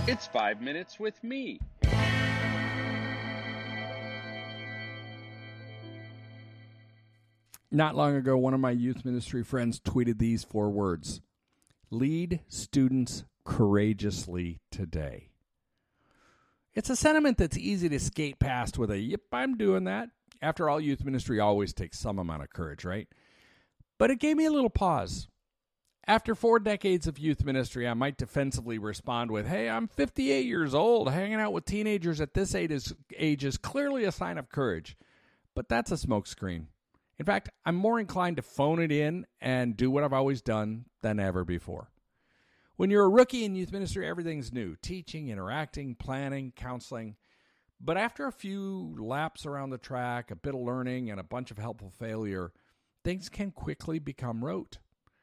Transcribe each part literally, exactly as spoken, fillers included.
It's Five Minutes with Me. Not long ago, one of my youth ministry friends tweeted these four words: lead students courageously today. It's a sentiment that's easy to skate past with a, yep, I'm doing that. After all, youth ministry always takes some amount of courage, right? But it gave me a little pause. After four decades of youth ministry, I might defensively respond with, hey, I'm fifty-eight years old. Hanging out with teenagers at this age is, age is clearly a sign of courage. But that's a smokescreen. In fact, I'm more inclined to phone it in and do what I've always done than ever before. When you're a rookie in youth ministry, everything's new. Teaching, interacting, planning, counseling. But after a few laps around the track, a bit of learning, and a bunch of helpful failure, things can quickly become rote.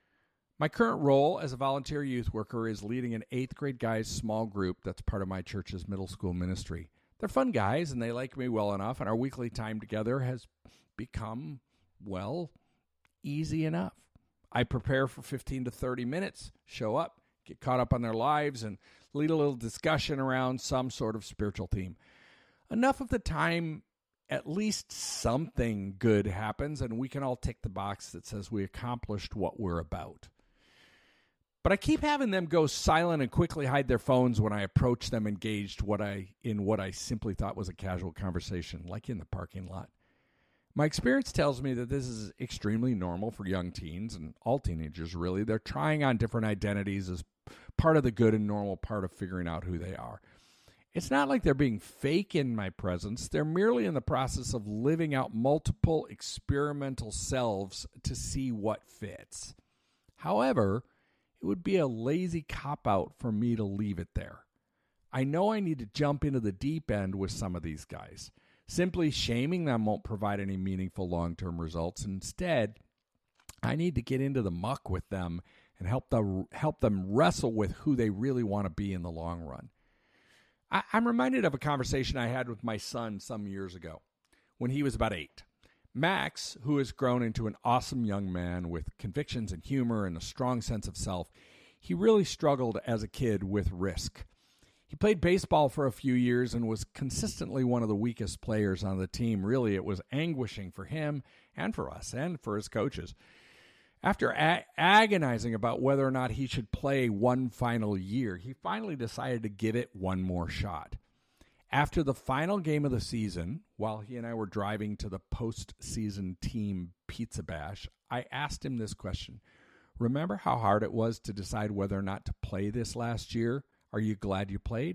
My current role as a volunteer youth worker is leading an eighth grade guys small group that's part of my church's middle school ministry. They're fun guys, and they like me well enough, and our weekly time together has become, well, easy enough. I prepare for fifteen to thirty minutes, show up, get caught up on their lives, and lead a little discussion around some sort of spiritual theme. Enough of the time, at least something good happens, and we can all tick the box that says we accomplished what we're about. But I keep having them go silent and quickly hide their phones when I approach them engaged what I in what I simply thought was a casual conversation, like in the parking lot. My experience tells me that this is extremely normal for young teens and all teenagers, really. They're trying on different identities as part of the good and normal part of figuring out who they are. It's not like they're being fake in my presence. They're merely in the process of living out multiple experimental selves to see what fits. However, it would be a lazy cop-out for me to leave it there. I know I need to jump into the deep end with some of these guys. Simply shaming them won't provide any meaningful long-term results. Instead, I need to get into the muck with them and help the, help them wrestle with who they really want to be in the long run. I, I'm reminded of a conversation I had with my son some years ago when he was about eight. Max, who has grown into an awesome young man with convictions and humor and a strong sense of self, he really struggled as a kid with risk. He played baseball for a few years and was consistently one of the weakest players on the team. Really, it was anguishing for him and for us and for his coaches. After a- agonizing about whether or not he should play one final year, he finally decided to give it one more shot. After the final game of the season, while he and I were driving to the postseason team pizza bash, I asked him this question. Remember how hard it was to decide whether or not to play this last year? Are you glad you played?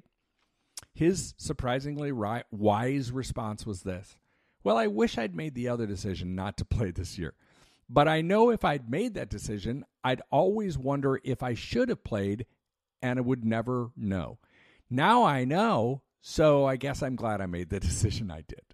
His surprisingly ri- wise response was this. Well, I wish I'd made the other decision not to play this year. But I know if I'd made that decision, I'd always wonder if I should have played, and I would never know. Now I know, so I guess I'm glad I made the decision I did.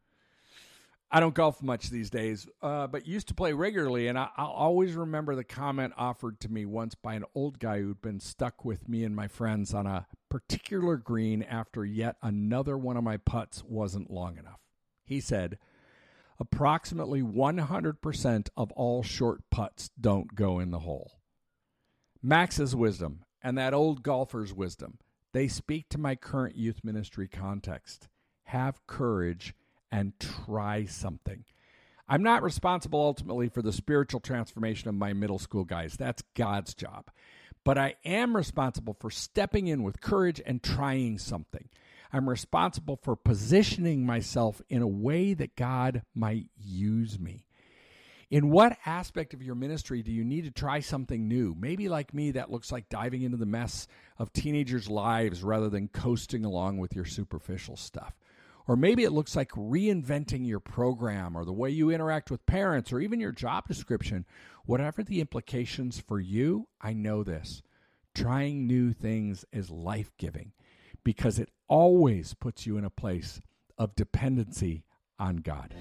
I don't golf much these days, uh, but used to play regularly, and I, I'll always remember the comment offered to me once by an old guy who'd been stuck with me and my friends on a particular green after yet another one of my putts wasn't long enough. He said, approximately one hundred percent of all short putts don't go in the hole. Max's wisdom and that old golfer's wisdom, they speak to my current youth ministry context. Have courage and try something. I'm not responsible ultimately for the spiritual transformation of my middle school guys. That's God's job. But I am responsible for stepping in with courage and trying something. I'm responsible for positioning myself in a way that God might use me. In what aspect of your ministry do you need to try something new? Maybe like me, that looks like diving into the mess of teenagers' lives rather than coasting along with your superficial stuff. Or maybe it looks like reinventing your program or the way you interact with parents or even your job description. Whatever the implications for you, I know this. Trying new things is life-giving because it always puts you in a place of dependency on God.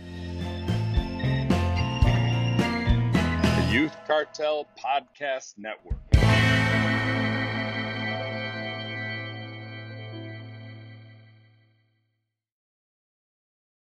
The Youth Cartel Podcast Network.